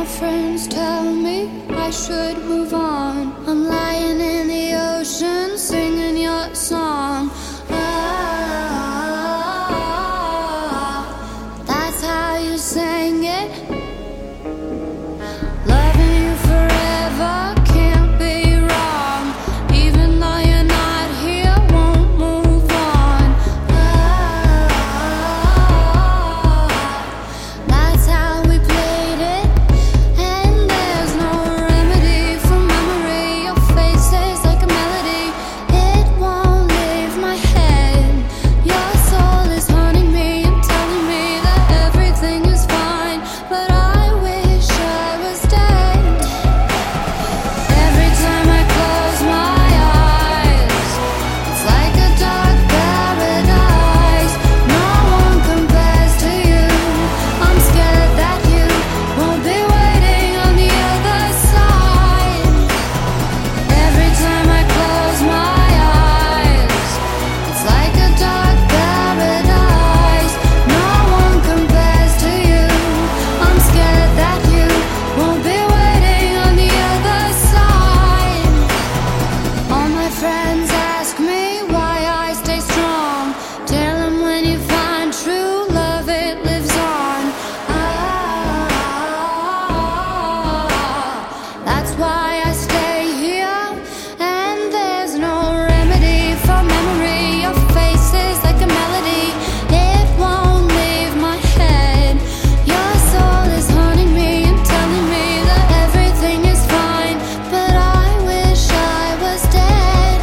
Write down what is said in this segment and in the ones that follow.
my friends tell me I should move on. I'm lying in the ocean singing your song. Ah, that's how you sang it. Loving you forever can't be wrong. Even though you're not here, won't move on. Ah, that's how we played it. And there's no remedy for memory. Your face is like a melody. It won't leave my head. Your soul is haunting me and telling me that everything is fine, but I wish I was dead. Every time I close my eyes, it's like a dark paradise. No one compares to you. I'm scared that you won't be waiting on the other side. Every time I close my eyes, it's like a dark paradise. No one compares to you. I'm scared that you won't be waiting on the other side. All my friends ask me why I stay strong. Tell them when you find true love, it lives on. Ah, that's why I stay here. And there's no remedy for memory. Your face is like a melody. It won't leave my head. Your soul is haunting me and telling me that everything is fine, but I wish I was dead.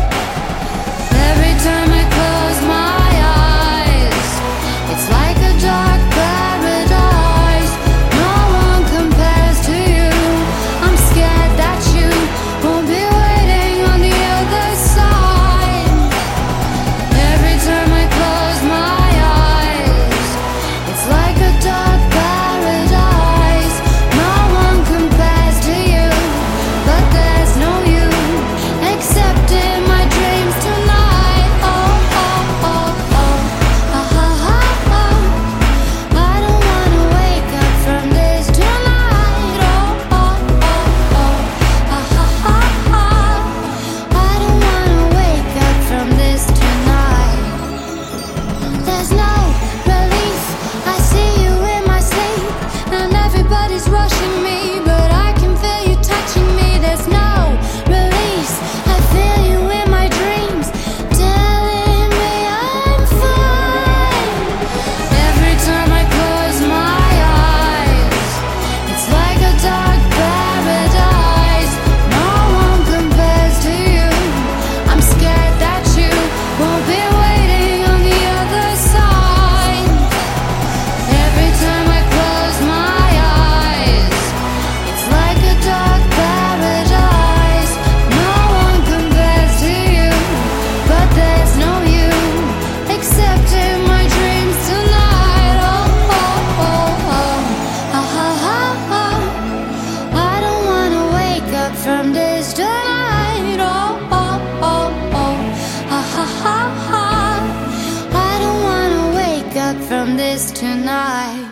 Every time I close my eyes, it's like a dark paradise. No one compares to you. I'm scared that you won't be waiting on the other side. Every time I close my eyes, it's like a dark paradise. No one compares to you, but there's no you except in my dreams tonight. Oh, oh, oh, oh. Ah, ah, ah, ah. I don't wanna wake up from this tonight. Oh, oh, oh, oh. Ah, ah, ah, ah. I don't wanna wake up from this tonight. There's no relief. I see you in my sleep, and everybody's rushing me, but I can feel you touching me. There's no release. I feel you in my dreams, telling me I'm fine. Every time I close my eyes, it's like a dark paradise. No one compares to you. I'm scared that you won't be waiting on the other side. Every time I close my eyes, it's like a dark paradise. No one compares to you, but there's no you except in my dreams tonight. Oh, oh, oh, oh. Ah, ah, ah, ah. I don't wanna wake up from this tonight. Oh, oh, oh, oh. Ah, ah, ah, ah. I don't wanna wake up from this tonight.